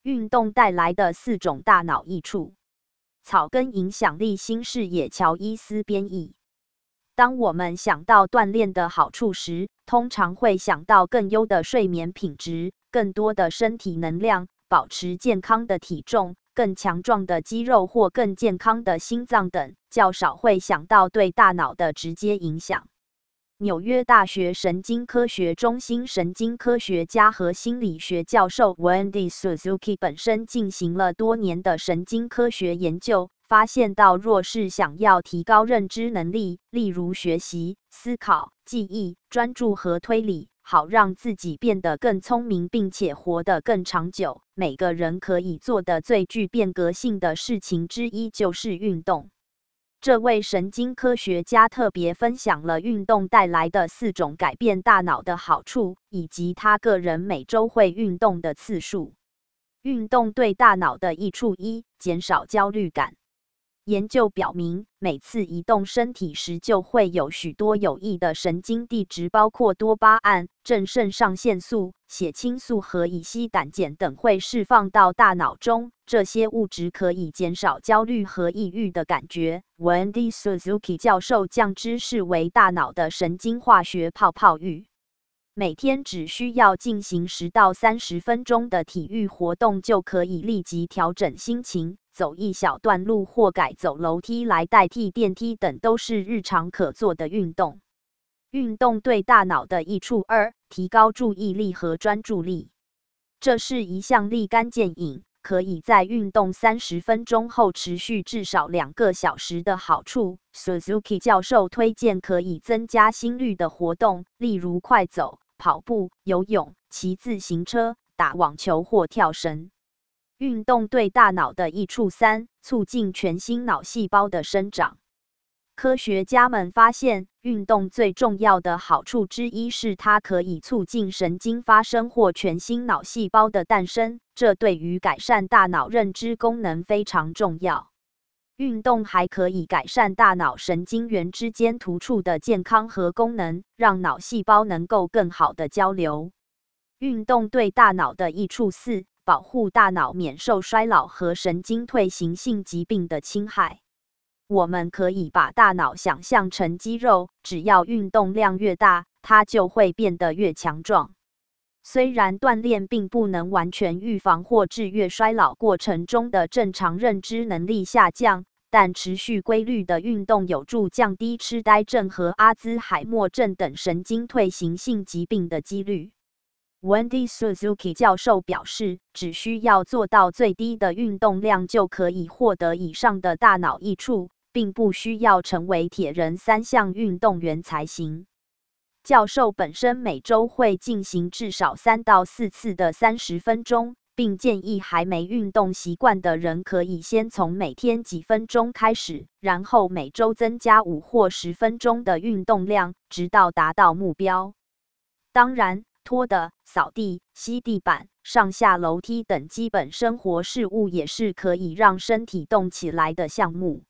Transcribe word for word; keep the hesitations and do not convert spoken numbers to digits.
运动带来的四种大脑益处。草根影响力新视野乔伊斯编译。当我们想到锻炼的好处时，通常会想到更优的睡眠品质、更多的身体能量、保持健康的体重、更强壮的肌肉或更健康的心脏等，较少会想到对大脑的直接影响。纽约大学神经科学中心神经科学家和心理学教授 Wendy Suzuki 本身进行了多年的神经科学研究，发现到若是想要提高认知能力，例如学习、思考、记忆、专注和推理，好让自己变得更聪明并且活得更长久，每个人可以做的最具变革性的事情之一就是运动。这位神经科学家特别分享了运动带来的四种改变大脑的好处，以及他个人每周会运动的次数。运动对大脑的益处一：减少焦虑感。研究表明，每次移动身体时就会有许多有益的神经递质，包括多巴胺、正肾上腺素、血清素和乙酰胆碱等会释放到大脑中。这些物质可以减少焦虑和抑郁的感觉。Wendy Suzuki 教授将之视为大脑的神经化学泡泡浴。每天只需要进行十到三十分钟的体育活动，就可以立即调整心情。走一小段路或改走楼梯来代替电梯等都是日常可做的运动。运动对大脑的益处二：提高注意力和专注力。这是一项立竿见影，可以在运动三十分钟后持续至少两个小时的好处。Suzuki 教授推荐可以增加心率的活动，例如快走、跑步、游泳、骑自行车、打网球或跳绳。运动对大脑的益处三：促进全新脑细胞的生长。科学家们发现，运动最重要的好处之一是它可以促进神经发生或全新脑细胞的诞生，这对于改善大脑认知功能非常重要。运动还可以改善大脑神经元之间突触的健康和功能，让脑细胞能够更好的交流。运动对大脑的益处四：保护大脑免受衰老和神经退行性疾病的侵害。我们可以把大脑想象成肌肉，只要运动量越大，它就会变得越强壮。虽然锻炼并不能完全预防或制约衰老过程中的正常认知能力下降，但持续规律的运动有助降低痴呆症和阿兹海默症等神经退行性疾病的几率。Wendy Suzuki 教授表示，只需要做到最低的运动量就可以获得以上的大脑益处，并不需要成为铁人三项运动员才行。教授本身每周会进行至少三到四次的三十分钟，并建议还没运动习惯的人可以先从每天几分钟开始，然后每周增加五或十分钟的运动量，直到达到目标。当然，拖地、扫地、吸地板、上下楼梯等基本生活事务也是可以让身体动起来的项目。